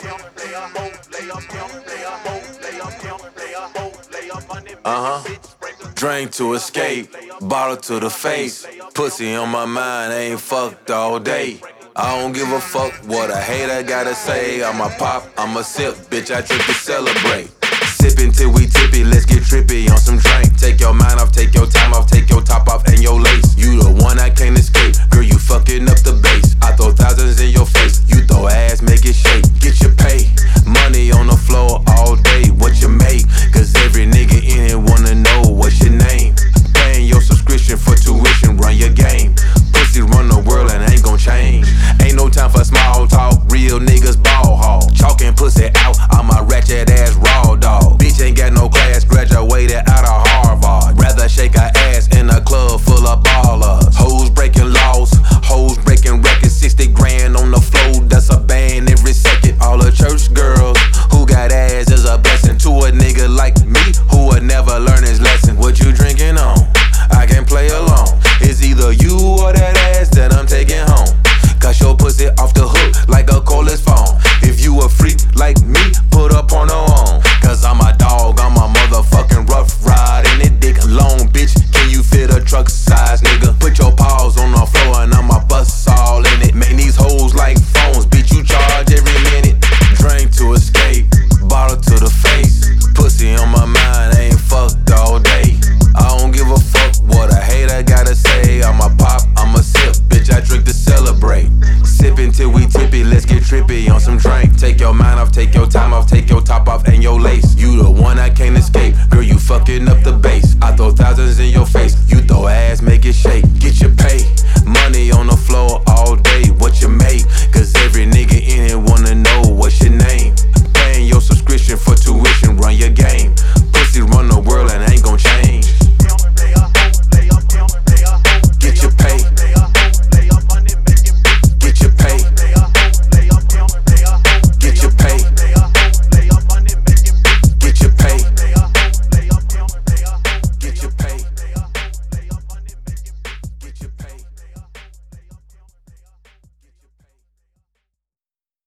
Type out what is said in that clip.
Drink to escape, bottle to the face. Pussy on my mind, ain't fucked all day. I don't give a fuck what a hater gotta say. I'ma pop, I'ma sip, bitch, I drink to celebrate. Sippin' till we tippy, let's get trippy on some drink. Take your mind off, take your time off, take your top off and your lace. You the one I can't escape, girl, you fucking up the bass. I throw thousands in your face, you throw ass, make it shake. Get your pay, money on the floor all day, what you make? Cause every nigga in here wanna know what's your name. Paying your subscription for tuition, run your game. Pussy run the world and ain't gon' change. Ain't no time for small talk, real niggas ball hog. Chalking pussy out, I'm a ratchet ass raw dog. Bitch ain't got no class, graduated out of Harvard. Rather shake her ass in a club full of ballers. Hoes breaking laws, hoes breaking records. 60 grand on the floor, that's a band every second. All the church girls who got ass is a blessing. To a nigga like me who would never learn his lesson. What you drinking on? I can't play along. It's either you or that ass that I'm taking home. Cause your pussy off the hook like a cordless phone. If you a freak like me, put a porno on. Cause I'm a dog, I'm a motherfucking rough ride. And it dick long, bitch, can you fit a truck size, nigga? Put your paws on the floor and I'ma bust all in it. Man, these hoes like phones, bitch, you charge every minute. Drink to escape, bottle to the face. Pussy on my mind, ain't fucked all day. I don't give a fuck what a hater gotta say. I'ma pop, I'ma sip, bitch, I drink to celebrate. Sippin' till we tippy, let's get trippy on some drink. Take your mind off, take your time off, take your top off and your lace. You the one I can't escape, girl, you fucking up the bass. I throw thousands in your face, you throw ass, make it shake. Get your pay, money on the floor all day, what you make?